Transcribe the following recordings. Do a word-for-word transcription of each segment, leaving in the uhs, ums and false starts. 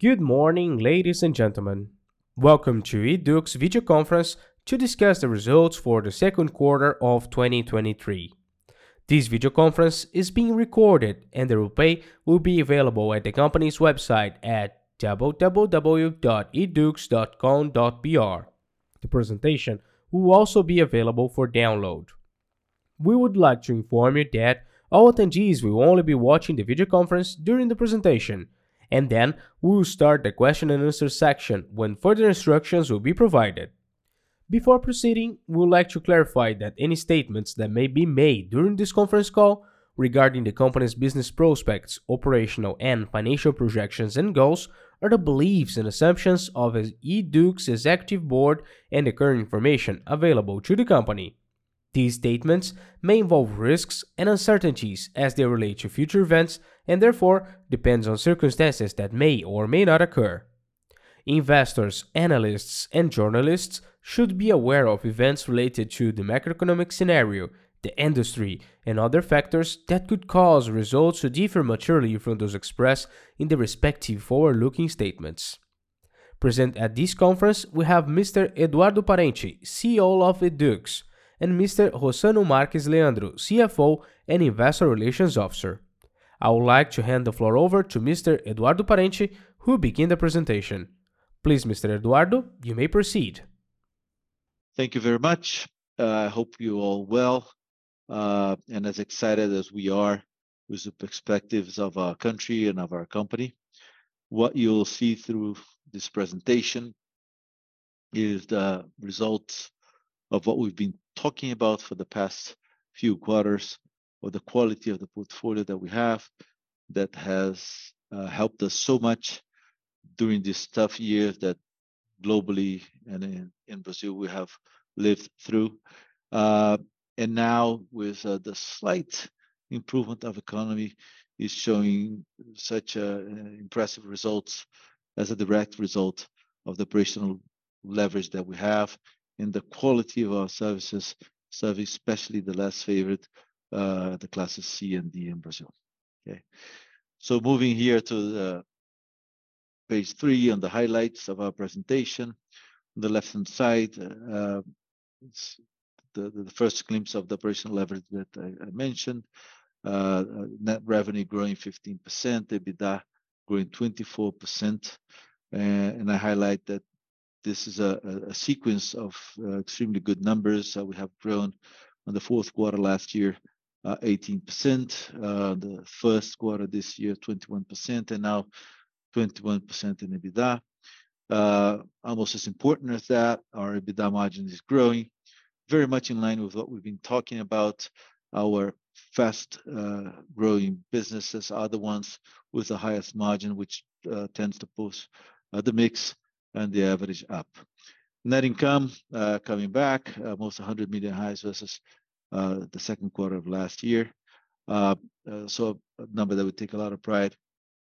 Good morning, ladies and gentlemen. Welcome to Eduk's video conference to discuss the results for the second quarter of twenty twenty-three. This video conference is being recorded and the replay will be available at the company's website at w w w dot edux dot com dot b r. The presentation will also be available for download. We would like to inform you that all attendees will only be watching the video conference during the presentation, and then we will start the question and answer section when further instructions will be provided. Before proceeding, we would like to clarify that any statements that may be made during this conference call regarding the company's business prospects, operational and financial projections and goals are the beliefs and assumptions of Eduk's executive board and the current information available to the company. These statements may involve risks and uncertainties as they relate to future events and therefore depends on circumstances that may or may not occur. Investors, analysts, and journalists should be aware of events related to the macroeconomic scenario, the industry, and other factors that could cause results to differ materially from those expressed in the respective forward-looking statements. Present at this conference, we have Mister Eduardo Parente, C E O of Edux, and Mister Rossano Marques Leandro, C F O and Investor Relations Officer. I would like to hand the floor over to Mister Eduardo Parente, who will begin the presentation. Please, Mister Eduardo, you may proceed. Thank you very much. Uh, I hope you all well uh, and as excited as we are with the perspectives of our country and of our company. What you'll see through this presentation is the results of what we've been talking about for the past few quarters, or the quality of the portfolio that we have that has uh, helped us so much during this tough year that globally and in, in Brazil we have lived through. Uh, and now with uh, the slight improvement of economy is showing such uh, impressive results as a direct result of the operational leverage that we have and the quality of our services, serving especially the less favored, uh, the classes C and D in Brazil. Okay, so moving here to the page three on the highlights of our presentation. On the left-hand side, uh, it's the, the first glimpse of the operational leverage that I, I mentioned. Uh, net revenue growing fifteen percent, EBITDA growing twenty-four percent, uh, and I highlight that this is a, a sequence of uh, extremely good numbers. Uh, we have grown on the fourth quarter last year, uh, eighteen percent, uh, the first quarter this year, twenty-one percent, and now twenty-one percent in EBITDA. Uh, almost as important as that, our EBITDA margin is growing, very much in line with what we've been talking about. Our fast uh, growing businesses are the ones with the highest margin, which uh, tends to push uh, the mix and the average up. Net income uh, coming back, almost one hundred million highs versus uh, the second quarter of last year. Uh, uh, so a number that would take a lot of pride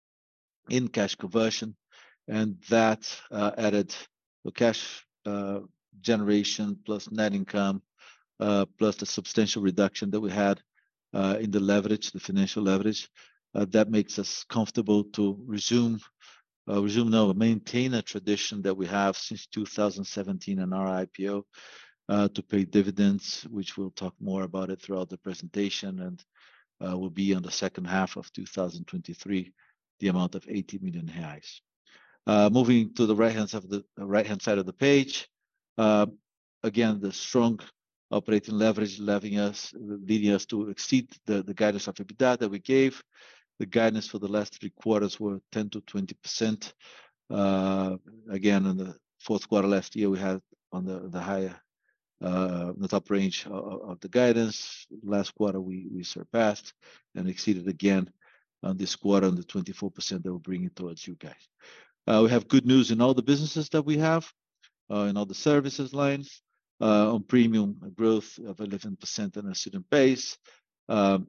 in cash conversion, and that uh, added the cash uh, generation plus net income uh, plus the substantial reduction that we had uh, in the leverage, the financial leverage, uh, that makes us comfortable to resume Uh, resume no, maintain a tradition that we have since two thousand seventeen in our I P O uh, to pay dividends, which we'll talk more about it throughout the presentation, and uh, will be on the second half of two thousand twenty-three, the amount of eighty million reais. Uh, moving to the right hand side of the right hand side of the page, uh, again the strong operating leverage leading us leading us to exceed the, the guidance of EBITDA that we gave. The guidance for the last three quarters were ten to twenty percent. Uh, again, in the fourth quarter last year, we had on the, the higher, uh, the top range of, of the guidance. Last quarter, we, we surpassed and exceeded again on this quarter on the twenty-four percent that we're bringing towards you guys. Uh, we have good news in all the businesses that we have, uh, in all the services lines. Uh, on premium, a growth of eleven percent on a student base. Um,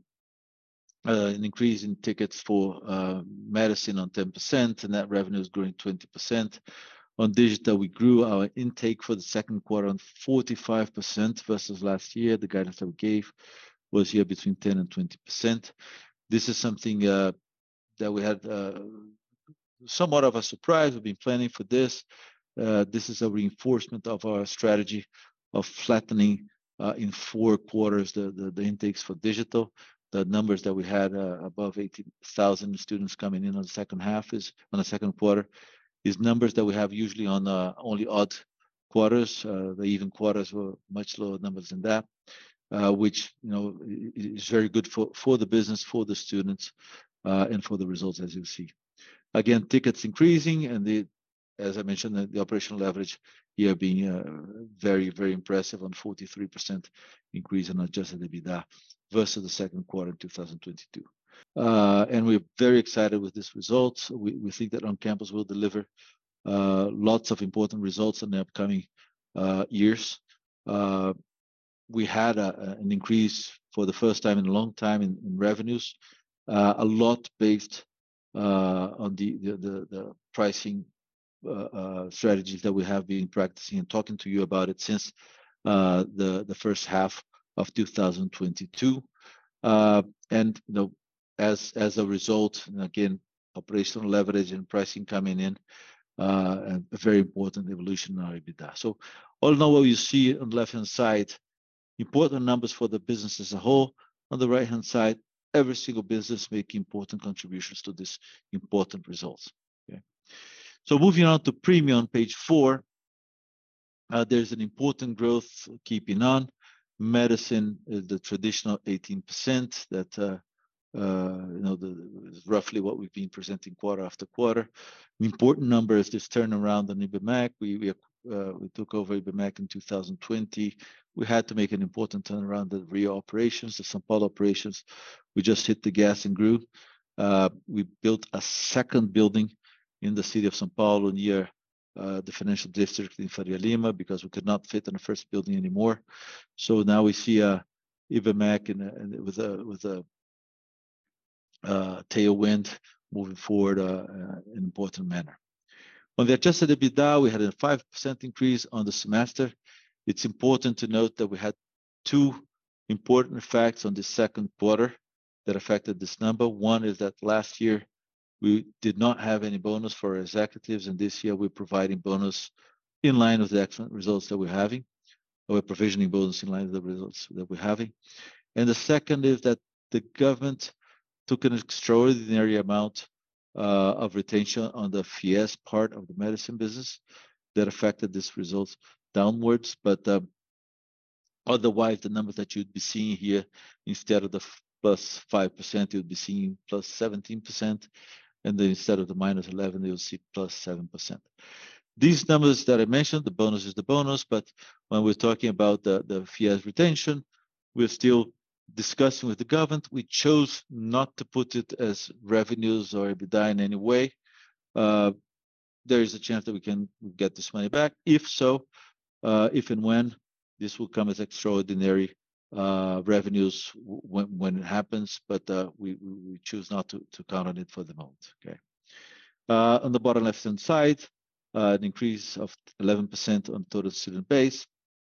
Uh, an increase in tickets for uh, medicine on ten percent, and net revenue is growing twenty percent. On digital, we grew our intake for the second quarter on forty-five percent versus last year. The guidance that we gave was here between ten and twenty percent. This is something uh, that we had uh, somewhat of a surprise. We've been planning for this. Uh, this is a reinforcement of our strategy of flattening uh, in four quarters the, the, the intakes for digital. The numbers that we had uh, above eighteen thousand students coming in on the second half is on the second quarter is numbers that we have usually on uh, only odd quarters. Uh, the even quarters were much lower numbers than that, uh, which you know is very good for, for the business, for the students, uh, and for the results, as you see. Again, tickets increasing, and the, as I mentioned, the, the operational leverage here being uh, very, very impressive on forty-three percent increase in adjusted EBITDA versus the second quarter in two thousand twenty-two. Uh, and we're very excited with this result. We, we think that on-campus will deliver uh, lots of important results in the upcoming uh, years. Uh, we had a, a, an increase for the first time in a long time in, in revenues, uh, a lot based uh, on the, the, the, the pricing uh, uh, strategies that we have been practicing and talking to you about it since uh, the, the first half of two thousand twenty-two. Uh, and you know, as, as a result, and again, operational leverage and pricing coming in, uh, and a very important evolution in our EBITDA. So all in all, what you see on the left-hand side, important numbers for the business as a whole. On the right-hand side, every single business making important contributions to this important results. Okay. So moving on to premium on page four, uh, there's an important growth keeping on. Medicine is the traditional eighteen percent that uh, uh, you know the, roughly what we've been presenting quarter after quarter. The important number is this turnaround on Ibmec. We we, uh, we took over Ibmec in two thousand twenty. We had to make an important turnaround the Rio operations, the São Paulo operations. We just hit the gas and grew. Uh, we built a second building in the city of São Paulo near uh, the financial district in Faria Lima because we could not fit in the first building anymore. So now we see a Ibmec in, a, in with a with a uh, tailwind moving forward uh, uh, in an important manner. On the adjusted EBITDA, we had a five percent increase on the semester. It's important to note that we had two important effects on the second quarter that affected this number. One is that last year we did not have any bonus for our executives, and this year we're providing bonus in line with the excellent results that we're having. We're provisioning bonus in line with the results that we're having. And the second is that the government took an extraordinary amount uh, of retention on the F I E S part of the medicine business that affected these results downwards. But um, otherwise, the numbers that you'd be seeing here, instead of the plus five percent, you'd be seeing plus seventeen percent. And then instead of the minus eleven, you'll see plus seven percent. These numbers that I mentioned, the bonus is the bonus, but when we're talking about the, the F I E S retention, we're still discussing with the government. We chose not to put it as revenues or EBITDA in any way. Uh, there is a chance that we can get this money back. If so, uh, if and when, this will come as extraordinary uh, revenues when, when it happens, but uh, we, we choose not to, to count on it for the moment. Okay. Uh, on the bottom left-hand side, uh, an increase of eleven percent on total student base.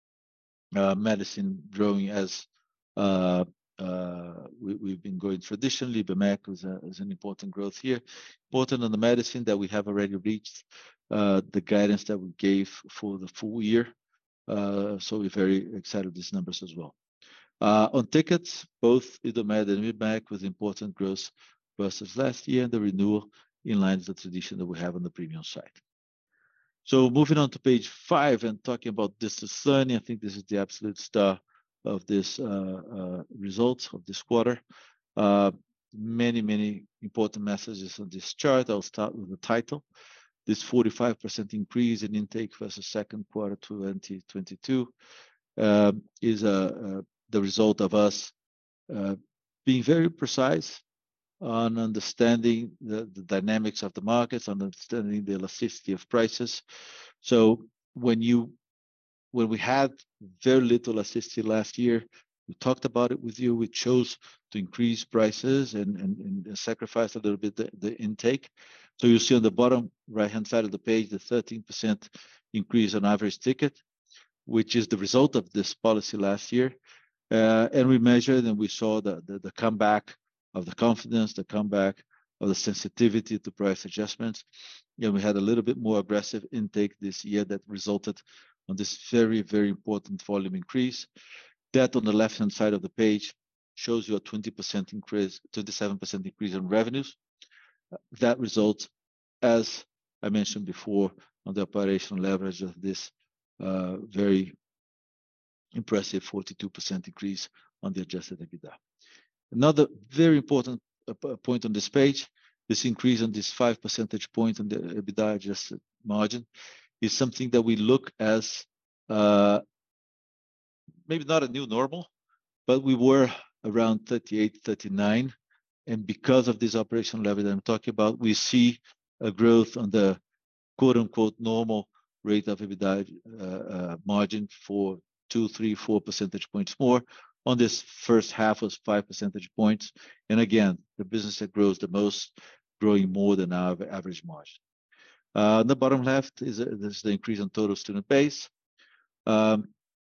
Uh, medicine growing as uh, uh, we, we've been going traditionally. Ibmec is, a, is an important growth here. Important on the medicine that we have already reached uh, the guidance that we gave for the full year. Uh, so we're very excited with these numbers as well. Uh, on tickets, both IDOMED and Ibmec with important growth versus last year, and the renewal in line with the tradition that we have on the premium side. So moving on to page five and talking about distance learning, I think this is the absolute star of this uh, uh, results of this quarter. Uh, many, many important messages on this chart. I'll start with the title. This forty-five percent increase in intake versus second quarter twenty twenty-two uh, is a, a, the result of us uh, being very precise on understanding the, the dynamics of the markets, on understanding the elasticity of prices. So when you when we had very little elasticity last year, we talked about it with you. We chose to increase prices and, and, and sacrifice a little bit the, the intake. So you see on the bottom right-hand side of the page, the thirteen percent increase on average ticket, which is the result of this policy last year. Uh, and we measured and we saw the, the, the comeback of the confidence, the comeback of the sensitivity to price adjustments. And we had a little bit more aggressive intake this year that resulted on this very, very important volume increase. That on the left-hand side of the page shows you a twenty percent increase, twenty-seven percent increase in revenues. That results, as I mentioned before, on the operational leverage of this uh, very impressive forty-two percent increase on the adjusted EBITDA. Another very important uh, point on this page, this increase on this five percentage point on the EBITDA adjusted margin is something that we look as uh, maybe not a new normal, but we were around thirty-eight, thirty-nine. And because of this operational leverage that I'm talking about, we see a growth on the quote unquote normal rate of EBITDA uh, uh, margin for two, three, four percentage points more. On this first half was five percentage points. And again, the business that grows the most, growing more than our average margin. Uh, on the bottom left is, a, this is the increase on total student base. Um,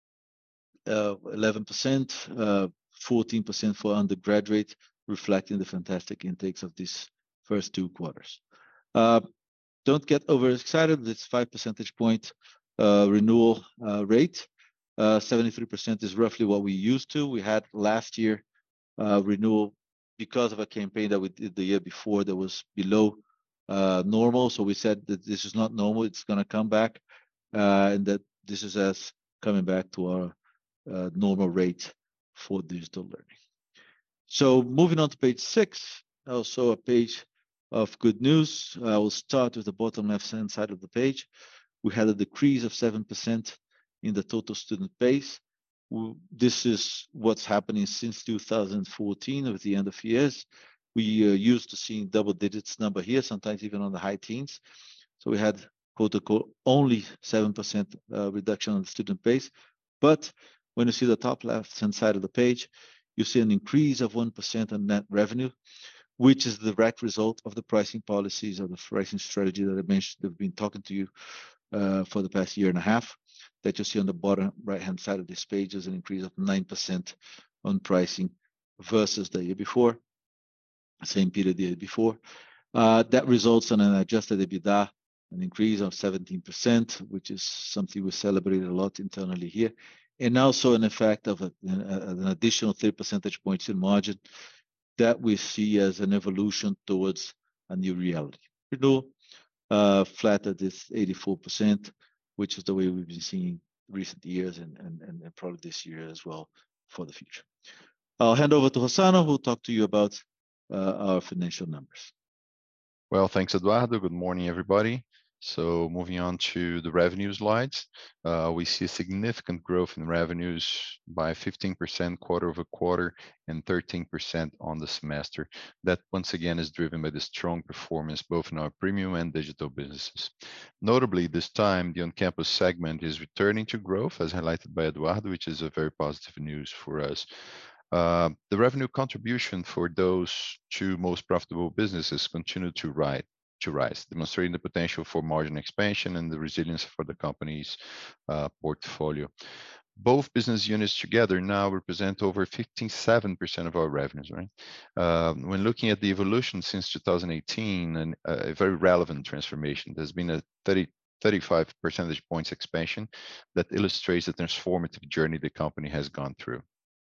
uh, eleven percent, uh, fourteen percent for undergraduate, reflecting the fantastic intakes of these first two quarters. Uh, don't get overexcited. This five percentage point uh, renewal uh, rate. Uh, seventy-three percent is roughly what we used to. We had last year uh, renewal because of a campaign that we did the year before that was below uh, normal. So we said that this is not normal. It's going to come back, uh, and that this is us coming back to our uh, normal rate for digital learning. So moving on to page six, also a page of good news. I will start with the bottom left-hand side of the page. We had a decrease of seven percent in the total student base. This is what's happening since two thousand fourteen, with the end of years. We are used to seeing double digits number here, sometimes even on the high teens. So we had quote unquote only seven percent uh, reduction on the student base. But when you see the top left-hand side of the page, you see an increase of one percent on net revenue, which is the direct result of the pricing policies or the pricing strategy that I mentioned, I've been talking to you uh, for the past year and a half. That you see on the bottom right-hand side of this page is an increase of nine percent on pricing versus the year before, same period the year before. Uh, that results in an adjusted EBITDA, an increase of seventeen percent, which is something we celebrate a lot internally here, and also an effect of a, an additional three percentage points in margin that we see as an evolution towards a new reality. Renewal uh, flat at this eighty-four percent, which is the way we've been seeing recent years and, and, and probably this year as well for the future. I'll hand over to Rossano, who will talk to you about uh, our financial numbers. Well, thanks, Eduardo. Good morning, everybody. So moving on to the revenue slides, uh, we see a significant growth in revenues by fifteen percent quarter over quarter and thirteen percent on the semester. That once again is driven by the strong performance both in our premium and digital businesses. Notably, this time the on-campus segment is returning to growth, as highlighted by Eduardo, which is a very positive news for us. Uh, the revenue contribution for those two most profitable businesses continued to rise. to rise, demonstrating the potential for margin expansion and the resilience for the company's uh, portfolio. Both business units together now represent over fifty-seven percent of our revenues, right? Uh, when looking at the evolution since two thousand eighteen, and a very relevant transformation, there's been a thirty, thirty-five percentage points expansion that illustrates the transformative journey the company has gone through.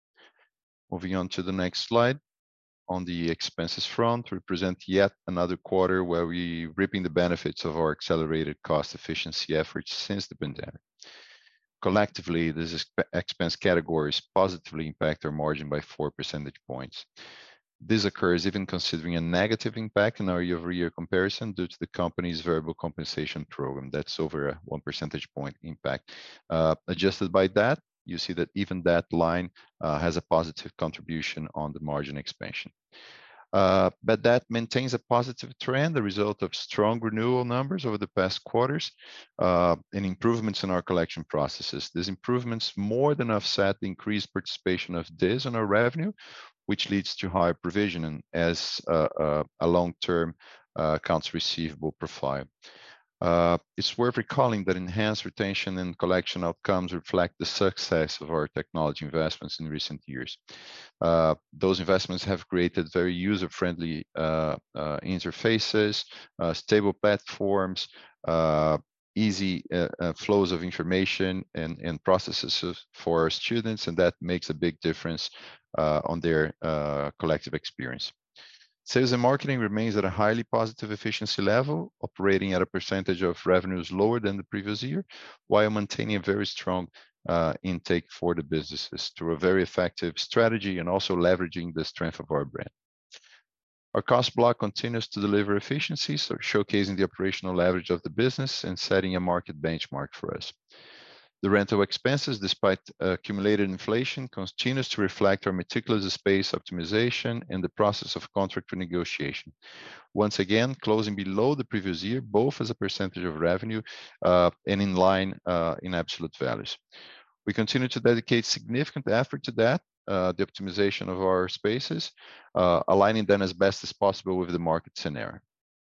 Moving on to the next slide. On the expenses front, we present yet another quarter where we reaping the benefits of our accelerated cost efficiency efforts since the pandemic. Collectively, these expense categories positively impact our margin by four percentage points. This occurs even considering a negative impact in our year-over-year comparison due to the company's variable compensation program. That's over a one percentage point impact. Uh, adjusted by that, you see that even that line uh, has a positive contribution on the margin expansion. Uh, but that maintains a positive trend, the result of strong renewal numbers over the past quarters uh, and improvements in our collection processes. These improvements more than offset the increased participation of D I S on our revenue, which leads to higher provisioning as uh, uh, a long-term uh, accounts receivable profile. Uh, it's worth recalling that enhanced retention and collection outcomes reflect the success of our technology investments in recent years. Uh, those investments have created very user-friendly uh, uh, interfaces, uh, stable platforms, uh, easy uh, uh, flows of information and, and processes for our students, and that makes a big difference uh, on their uh, collective experience. Sales and marketing remains at a highly positive efficiency level, operating at a percentage of revenues lower than the previous year, while maintaining a very strong uh, intake for the businesses through a very effective strategy and also leveraging the strength of our brand. Our cost block continues to deliver efficiencies, so showcasing the operational leverage of the business and setting a market benchmark for us. The rental expenses, despite uh, accumulated inflation, continues to reflect our meticulous space optimization and the process of contract renegotiation. Once again, closing below the previous year, both as a percentage of revenue uh, and in line uh, in absolute values. We continue to dedicate significant effort to that, uh, the optimization of our spaces, uh, aligning them as best as possible with the market scenario.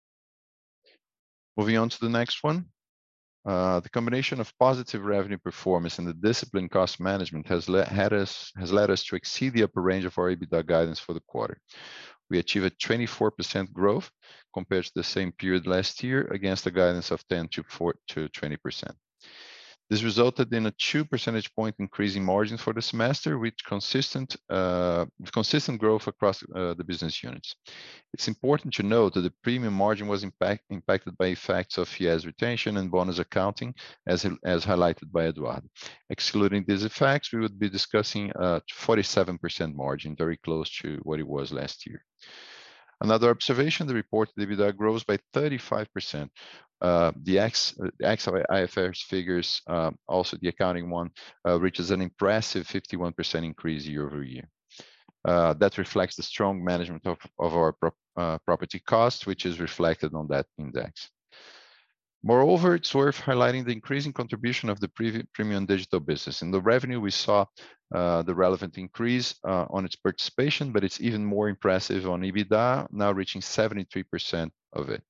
Moving on to the next one. Uh, the combination of positive revenue performance and the disciplined cost management has, le had us, has led us to exceed the upper range of our EBITDA guidance for the quarter. We achieved a twenty-four percent growth compared to the same period last year against a guidance of ten to twenty percent. This resulted in a two percentage point increase in margins for the semester with consistent, uh, with consistent growth across uh, the business units. It's important to note that the premium margin was impact, impacted by effects of F I E S retention and bonus accounting, as, as highlighted by Eduardo. Excluding these effects, we would be discussing a forty-seven percent margin, very close to what it was last year. Another observation, the reported EBITDA grows by thirty-five percent. Uh, the X, X I F R S figures, uh, also the accounting one, uh, reaches an impressive fifty-one percent increase year over year. Uh, that reflects the strong management of, of our pro uh, property cost, which is reflected on that index. Moreover, it's worth highlighting the increasing contribution of the premium digital business. In the revenue, we saw uh, the relevant increase uh, on its participation, but it's even more impressive on EBITDA, now reaching seventy-three percent of it.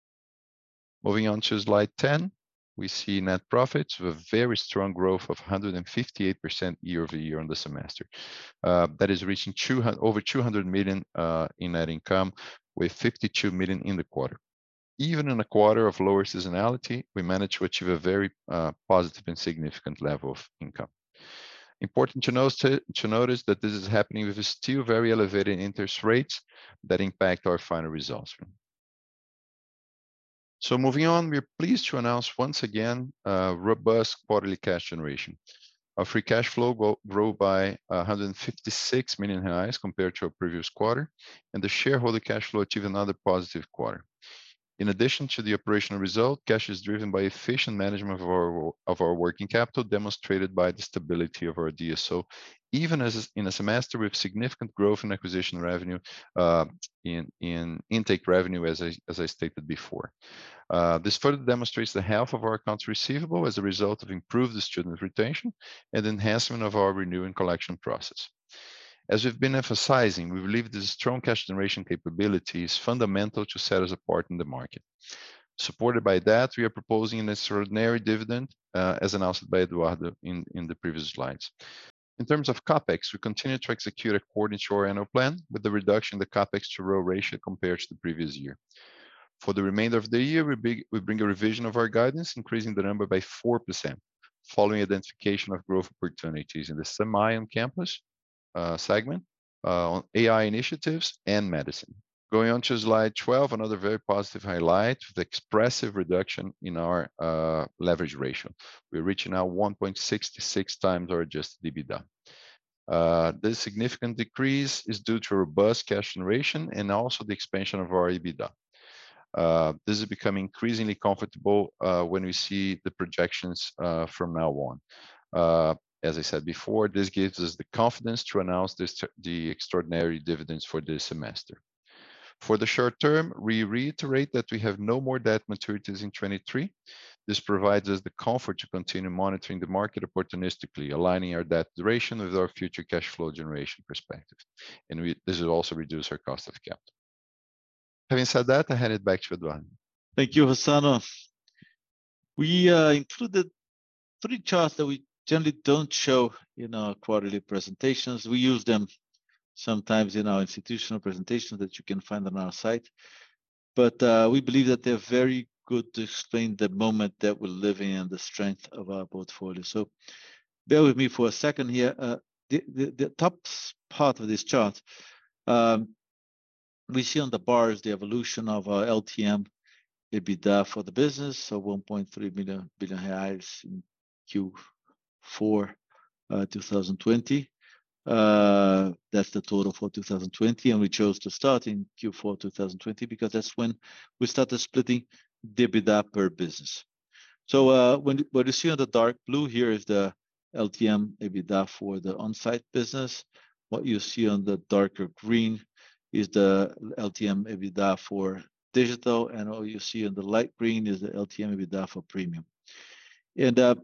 Moving on to slide ten, we see net profits with a very strong growth of one hundred fifty-eight percent year over year on the semester. Uh, that is reaching two hundred, over two hundred million uh, in net income, with fifty-two million in the quarter. Even in a quarter of lower seasonality, we managed to achieve a very uh, positive and significant level of income. Important to, note, to notice that this is happening with still very elevated interest rates that impact our final results. So moving on, we're pleased to announce once again uh, robust quarterly cash generation. Our free cash flow go, grew by one hundred fifty-six million reais compared to our previous quarter, and the shareholder cash flow achieved another positive quarter. In addition to the operational result, cash is driven by efficient management of our, of our working capital, demonstrated by the stability of our D S O, even as in a semester with significant growth in acquisition revenue, uh, in, in intake revenue, as I, as I stated before. Uh, this further demonstrates the health of our accounts receivable as a result of improved student retention and enhancement of our renew and collection process. As we've been emphasizing, we believe this strong cash generation capability is fundamental to set us apart in the market. Supported by that, we are proposing an extraordinary dividend, uh, as announced by Eduardo in, in the previous slides. In terms of CapEx, we continue to execute according to our annual plan, with the reduction in the CapEx to R O I ratio compared to the previous year. For the remainder of the year, we, be, we bring a revision of our guidance, increasing the number by four percent, following identification of growth opportunities in the semi on campus uh, segment, uh, on A I initiatives, and medicine. Going on to slide twelve, another very positive highlight, the expressive reduction in our uh, leverage ratio. We're reaching now one point six six times our adjusted EBITDA. Uh, this significant decrease is due to robust cash generation and also the expansion of our EBITDA. Uh, this is becoming increasingly comfortable uh, when we see the projections uh, from now on. Uh, as I said before, this gives us the confidence to announce this, the extraordinary dividends for this semester. For the short term, we reiterate that we have no more debt maturities in twenty-three. This provides us the comfort to continue monitoring the market opportunistically, aligning our debt duration with our future cash flow generation perspective. And we, this will also reduce our cost of capital. Having said that, I hand it back to Eduardo. Thank you, Rossano. We uh, included three charts that we generally don't show in our quarterly presentations. We use them sometimes in our institutional presentations that you can find on our site. But uh, we believe that they're very good to explain the moment that we're living in and the strength of our portfolio. So bear with me for a second here. Uh, the, the, the top part of this chart, um, we see on the bars the evolution of our L T M EBITDA for the business, so one point three billion reais in Q four uh, two thousand twenty. Uh, that's the total for two thousand twenty, and we chose to start in Q four two thousand twenty because that's when we started splitting the EBITDA per business. So uh, when what you see on the dark blue here is the L T M EBITDA for the on-site business. What you see on the darker green is the L T M EBITDA for digital, and what you see in the light green is the L T M EBITDA for premium. And uh,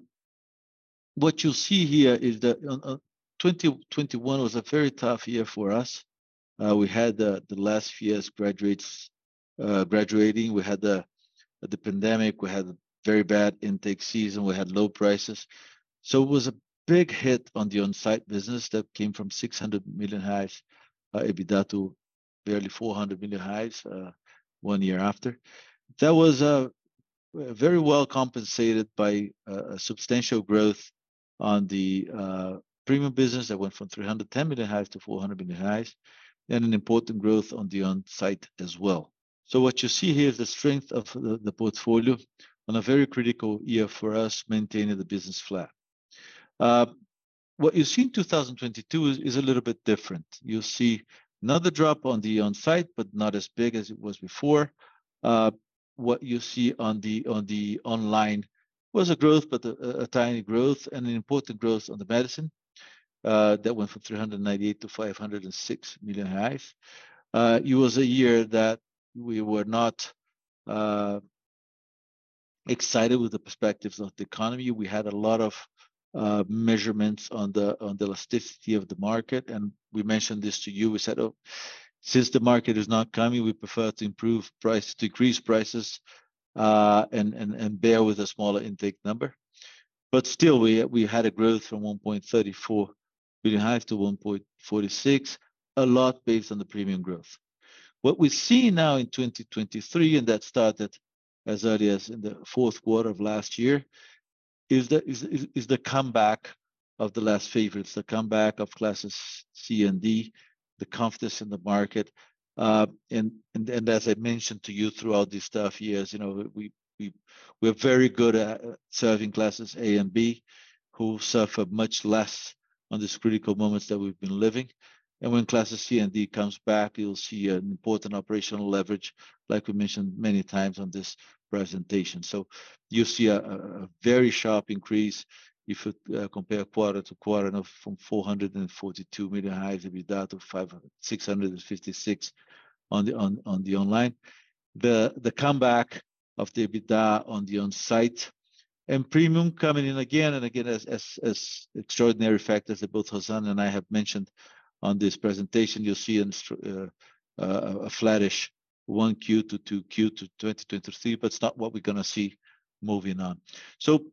what you see here is that uh, twenty twenty-one was a very tough year for us. Uh, we had uh, the last few years graduates uh, graduating. We had the the pandemic. We had a very bad intake season. We had low prices, so it was a big hit on the on-site business that came from six hundred million highs uh, EBITDA to barely four hundred million highs uh, one year after. That was uh, very well compensated by uh, a substantial growth on the uh, premium business that went from three hundred ten million highs to four hundred million highs, and an important growth on the on-site as well. So what you see here is the strength of the, the portfolio on a very critical year for us, maintaining the business flat. Uh, what you see in two thousand twenty-two is, is a little bit different. You'll see another drop on the on-site, but not as big as it was before. Uh, what you see on the on the online was a growth, but a, a tiny growth, and an important growth on the medicine uh, that went from three hundred ninety-eight to five hundred six million reais. Uh, it was a year that we were not uh, excited with the perspectives of the economy. We had a lot of uh, measurements on the on the elasticity of the market, and we mentioned this to you. We said, "Oh, since the market is not coming, we prefer to improve price, decrease prices, uh, and and and bear with a smaller intake number." But still, we we had a growth from one point three four billion highs to one point four six, a lot based on the premium growth. What we see now in twenty twenty-three, and that started as early as in the fourth quarter of last year, is the is, is, is the comeback of the last favorites, the comeback of classes C and D, the confidence in the market, uh, and and and as I mentioned to you throughout these tough years, you know, we we we're very good at serving classes A and B, who suffer much less on these critical moments that we've been living. And when classes C and D comes back, you'll see an important operational leverage, like we mentioned many times on this presentation. So you see a, a very sharp increase if you uh, compare quarter to quarter of from four hundred forty-two million highs EBITDA to five, six hundred fifty-six on the on, on the online. The the comeback of the EBITDA on the on-site and premium coming in again and again as, as, as extraordinary factors that both Hosanna and I have mentioned on this presentation. You'll see an, uh, uh, a flattish one Q to two Q to twenty twenty-three, but it's not what we're going to see moving on. So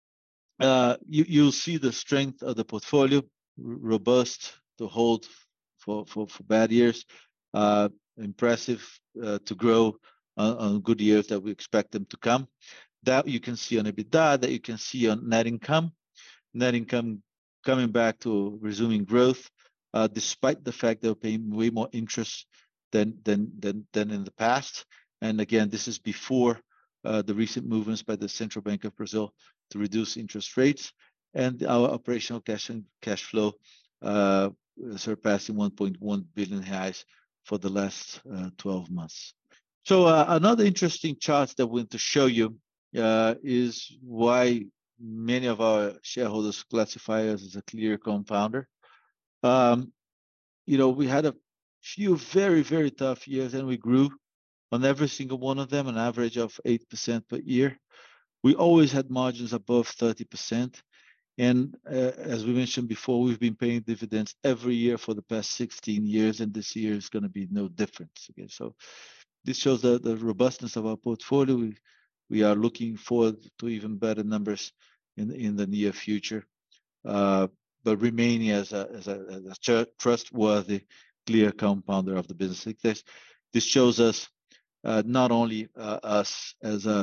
uh, you, you'll see the strength of the portfolio, robust to hold for, for, for bad years, uh, impressive uh, to grow on, on good years that we expect them to come. That you can see on EBITDA, that you can see on net income, net income coming back to resuming growth, uh, despite the fact they're paying way more interest than than than than in the past. And again, this is before uh, the recent movements by the Central Bank of Brazil to reduce interest rates, and our operational cash and cash flow uh, surpassing one point one billion reais for the last uh, twelve months. So uh, another interesting chart that we want to show you uh, is why many of our shareholders classify us as a clear compounder. Um, you know, we had a few very, very tough years, and we grew on every single one of them, an average of eight percent per year. We always had margins above thirty percent. And uh, as we mentioned before, we've been paying dividends every year for the past sixteen years, and this year is going to be no different. Okay, so this shows the, the robustness of our portfolio. We we are looking forward to even better numbers in, in the near future, uh, but remaining as a, as a, as a trustworthy, clear compounder of the business. This, this shows us uh, not only uh, us as a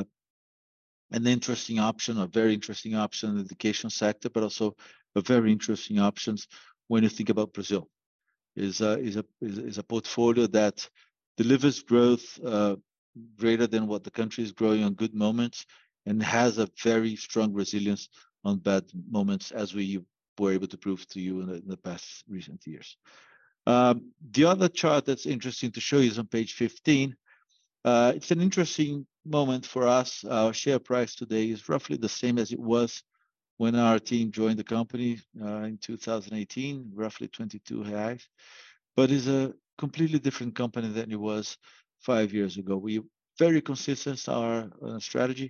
an interesting option, a very interesting option in the education sector, but also a very interesting options when you think about Brazil. Is a, is a, is a portfolio that delivers growth uh, greater than what the country is growing on good moments, and has a very strong resilience on bad moments, as we were able to prove to you in the, in the past recent years. Um, the other chart that's interesting to show you is on page fifteen. Uh, it's an interesting moment for us. Our share price today is roughly the same as it was when our team joined the company uh, in two thousand eighteen, roughly twenty-two reais, but is a completely different company than it was five years ago. We very consistent our uh, strategy.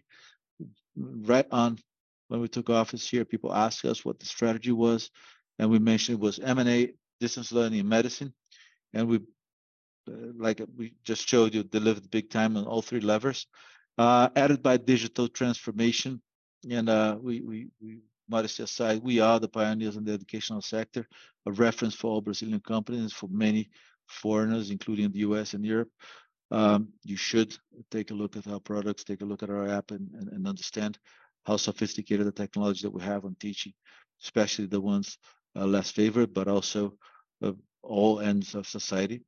Right on when we took office here, people asked us what the strategy was, and we mentioned it was M and A, distance learning, and medicine, and we Uh, like we just showed you, delivered big time on all three levers, uh, added by digital transformation. And uh, we, we, we, modesty aside, we are the pioneers in the educational sector, a reference for all Brazilian companies, for many foreigners, including the U S and Europe. Um, you should take a look at our products, take a look at our app, and, and, and understand how sophisticated the technology that we have on teaching, especially the ones uh, less favored, but also uh, all ends of society.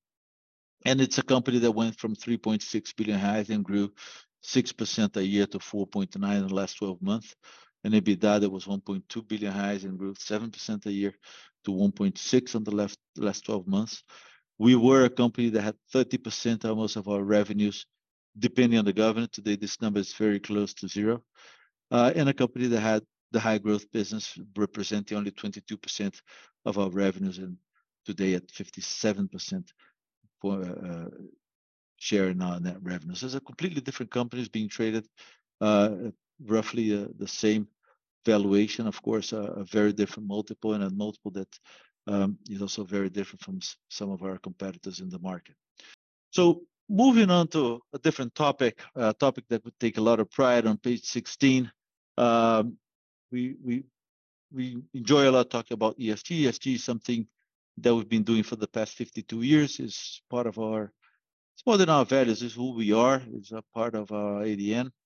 And it's a company that went from three point six billion reais and grew six percent a year to four point nine in the last twelve months. And EBITDA that was one point two billion reais and grew seven percent a year to one point six on the last, last twelve months. We were a company that had thirty percent almost of our revenues depending on the government. Today, this number is very close to zero. Uh, and a company that had the high growth business representing only twenty-two percent of our revenues, and today at fifty-seven percent for uh, share in our net revenues. There's a completely different companies being traded, uh, roughly uh, the same valuation, of course, a, a very different multiple, and a multiple that um, is also very different from some of our competitors in the market. So moving on to a different topic, a topic that would take a lot of pride on page sixteen. Um, we, we, we enjoy a lot talking about E S G. E S G is something that we've been doing for the past fifty-two years. Is part of our, it's more than our values, it's who we are, it's a part of our A D N.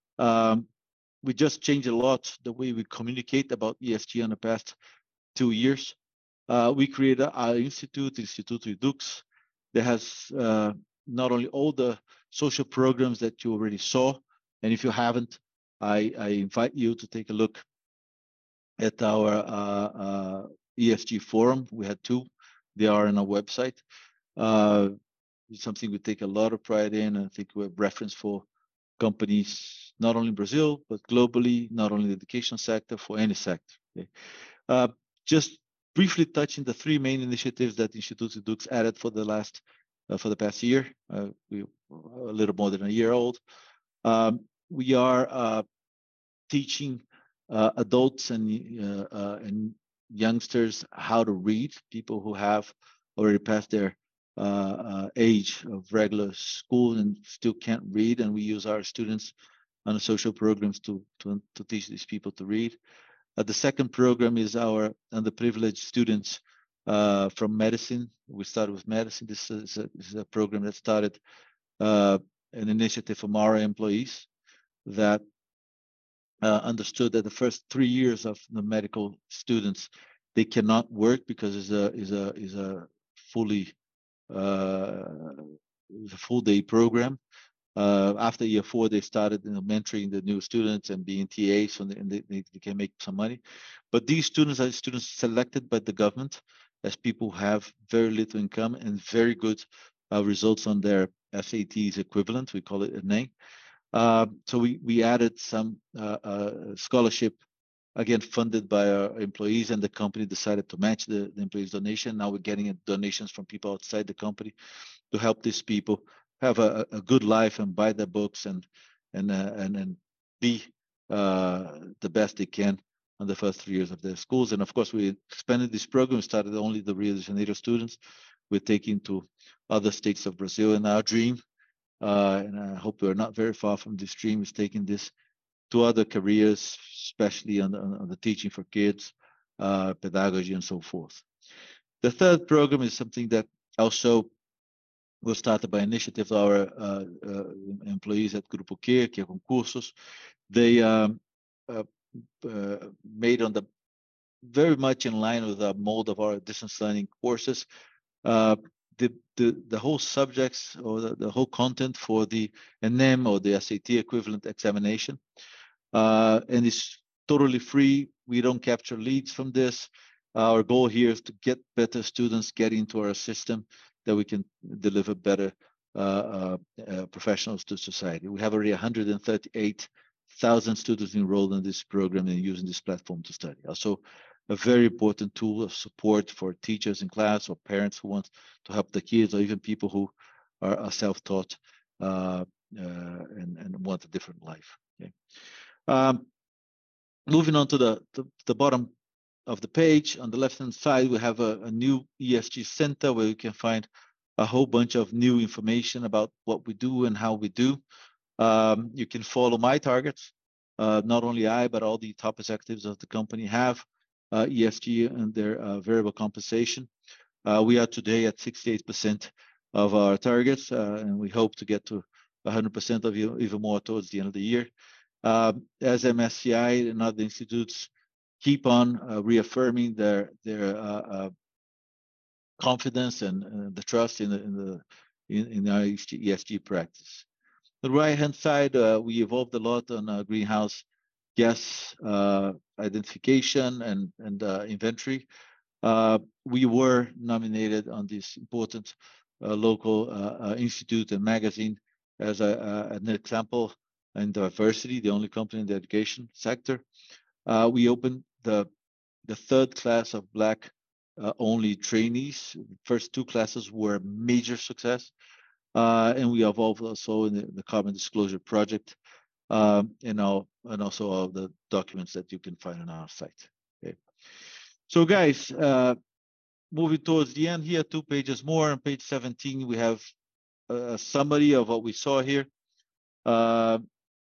Um, we just changed a lot the way we communicate about E S G in the past two years. Uh, we created our institute, Instituto Edux, that has uh, not only all the social programs that you already saw, and if you haven't, I, I invite you to take a look at our uh, uh, E S G forum. We had two. They are on our website. Uh, it's something we take a lot of pride in. I think we're a reference for companies, not only in Brazil, but globally, not only the education sector, for any sector. Okay? Uh, just briefly touching the three main initiatives that Instituto Edux added for the last, uh, for the past year. Uh, we a little more than a year old. Um, we are uh, teaching uh, adults and uh, uh, and youngsters how to read. People who have already passed their uh, uh, age of regular school and still can't read, and we use our students on the social programs to to, to teach these people to read. Uh, the second program is our underprivileged students uh, from medicine. We started with medicine. This is a, this is a program that started uh, an initiative from our employees that uh, understood that the first three years of the medical students, they cannot work because it's a is a is a fully uh, it's a full day program. Uh, after year four, they started you know, mentoring the new students and being T As, so they, they, they can make some money. But these students are students selected by the government as people who have very little income and very good uh, results on their S A Ts equivalent. We call it E N E M. Uh, so we, we added some uh, uh, scholarship, again, funded by our employees, and the company decided to match the, the employees' donation. Now we're getting donations from people outside the company to help these people have a, a good life and buy their books and and uh, and and be uh, the best they can on the first three years of their schools. And of course, we expanded this program. Started only the Rio de Janeiro students. We're taking to other states of Brazil. And our dream uh, and I hope we're not very far from this dream, is taking this to other careers, especially on the, on the teaching for kids, uh, pedagogy, and so forth. The third program is something that also was started by initiative of our uh, uh, employees at Grupo Q, que é Concursos. They um, uh, uh, made on the very much in line with the mold of our distance learning courses. Uh, the, the, the whole subjects or the, the whole content for the N M or the S A T equivalent examination. Uh, and it's totally free. We don't capture leads from this. Our goal here is to get better students get into our system that we can deliver better uh, uh, uh, professionals to society. We have already one hundred thirty-eight thousand students enrolled in this program and using this platform to study. Also, a very important tool of support for teachers in class or parents who want to help the kids, or even people who are, are self-taught uh, uh, and, and want a different life. Okay. Um, moving on to the, the, the bottom of the page, on the left-hand side, we have a, a new E S G center where you can find a whole bunch of new information about what we do and how we do. Um, you can follow my targets. Uh, not only I, but all the top executives of the company have uh, E S G and their uh, variable compensation. Uh, we are today at sixty-eight percent of our targets, uh, and we hope to get to one hundred percent of you, even more towards the end of the year. Uh, as M S C I and other institutes keep on uh, reaffirming their their uh, uh, confidence and uh, the trust in the in the in, in our E S G practice. The right hand side, uh, we evolved a lot on uh, greenhouse gas uh, identification and and uh, inventory. Uh, we were nominated on this important uh, local uh, uh, institute and magazine as a, uh, an example in diversity, the only company in the education sector. Uh, we opened the the third class of Black uh, only trainees. First two classes were a major success. Uh, and we evolved also in the, the Carbon Disclosure Project, um, and, all, and also all the documents that you can find on our site. Okay. So guys, uh, moving towards the end here, two pages more. On page seventeen, we have a summary of what we saw here. Uh,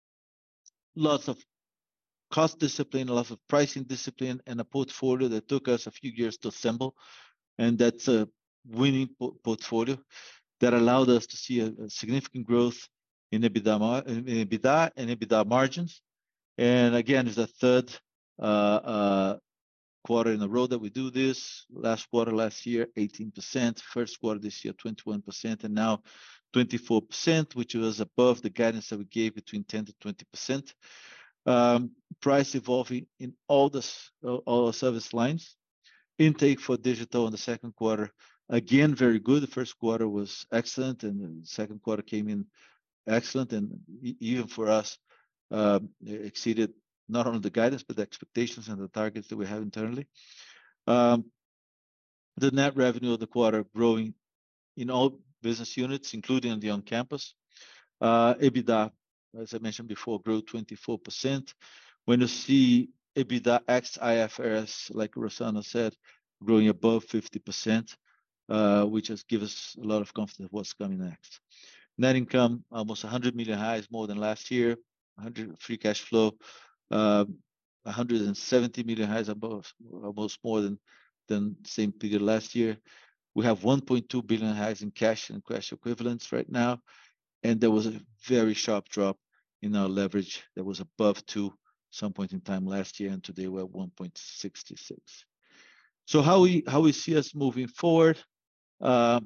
lots of cost discipline, a lot of pricing discipline, and a portfolio that took us a few years to assemble. And that's a winning po portfolio that allowed us to see a, a significant growth in EBITDA, in EBITDA and EBITDA margins. And again, it's the third uh, uh, quarter in a row that we do this. Last quarter last year, eighteen percent. First quarter this year, twenty-one percent. And now twenty-four percent, which was above the guidance that we gave between ten to twenty percent. Um, price evolving in all the all the service lines. Intake for digital in the second quarter, again, very good. The first quarter was excellent, and the second quarter came in excellent, and even for us, uh, exceeded not only the guidance, but the expectations and the targets that we have internally. Um, the net revenue of the quarter growing in all business units, including on the on-campus. Uh, EBITDA, as I mentioned before, grew twenty-four percent. When you see EBITDA ex I F R S, like Rossano said, growing above fifty percent, uh, which has given us a lot of confidence what's coming next. Net income, almost one hundred million highs more than last year. one hundred free cash flow, uh, one hundred seventy million highs above, almost more than than same period last year. We have one point two billion highs in cash and cash equivalents right now, and there was a very sharp drop in our leverage that was above two some point in time last year, and today we're at one point six six. So how we how we see us moving forward? Uh,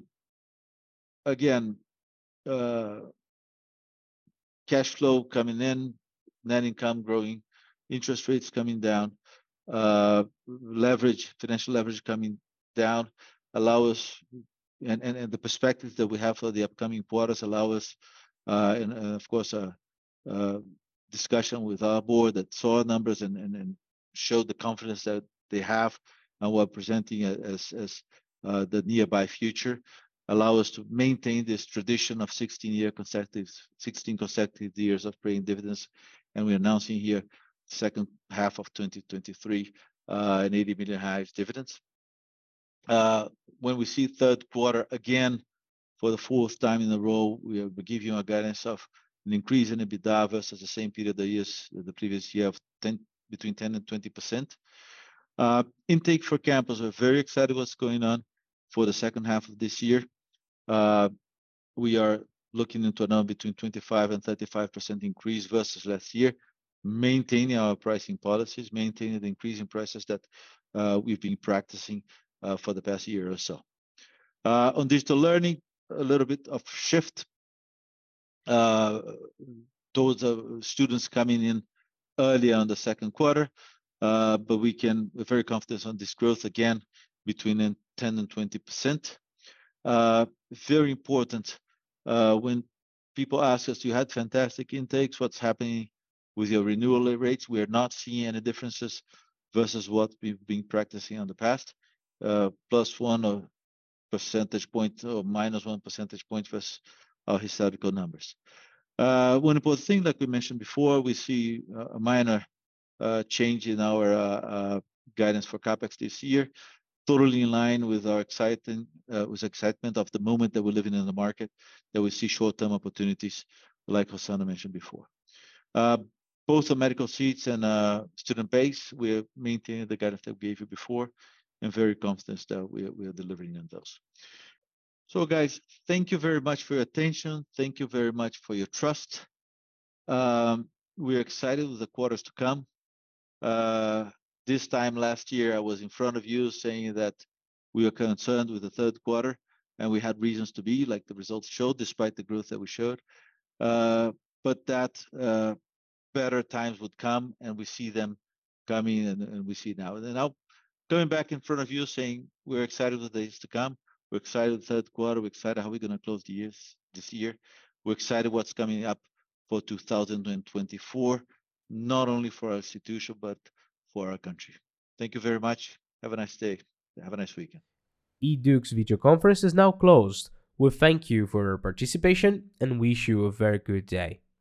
again, uh, cash flow coming in, net income growing, interest rates coming down, uh, leverage, financial leverage coming down, allow us, and, and, and the perspectives that we have for the upcoming quarters allow us, uh, and, and of course, a, a discussion with our board that saw numbers and, and, and showed the confidence that they have and we're presenting as, as uh, the nearby future, allow us to maintain this tradition of sixteen year consecutive, sixteen consecutive years of paying dividends. And we're announcing here second half of twenty twenty-three, uh, an eighty million highs dividends. Uh, when we see third quarter, again, for the fourth time in a row, we are giving you a guidance of an increase in EBITDA versus the same period the years, the previous year of ten, between ten and twenty percent. Uh, intake for campus, we're very excited what's going on for the second half of this year. Uh, we are looking into a number between twenty-five and thirty-five percent increase versus last year, maintaining our pricing policies, maintaining the increase in prices that uh, we've been practicing uh, for the past year or so. Uh, on digital learning, a little bit of shift uh, towards uh, students coming in early on the second quarter, uh, but we can, we're very confident on this growth again between ten and twenty percent. Uh, very important uh, when people ask us, you had fantastic intakes, what's happening with your renewal rates? We are not seeing any differences versus what we've been practicing in the past, uh, plus one or percentage point or minus one percentage point versus our historical numbers. Uh, one important thing, like we mentioned before, we see a minor uh, change in our uh, uh, guidance for CapEx this year, totally in line with our exciting, uh, with excitement of the moment that we're living in the market, that we see short-term opportunities, like Rossano mentioned before. Uh, both the medical seats and uh, student base, we're maintaining the guidance that we gave you before, and very confident that we are, we are delivering on those. So guys, thank you very much for your attention. Thank you very much for your trust. Um, we're excited with the quarters to come. Uh, this time last year, I was in front of you saying that we were concerned with the third quarter, and we had reasons to be, like the results showed, despite the growth that we showed. Uh, but that uh, better times would come, and we see them coming, and, and we see now. And now, coming back in front of you, saying we're excited with the days to come. We're excited the third quarter. We're excited how we're going to close the years this year. We're excited what's coming up for two thousand twenty-four, not only for our institution, but for our country. Thank you very much. Have a nice day. Have a nice weekend. Eduk's video conference is now closed. We thank you for your participation and wish you a very good day.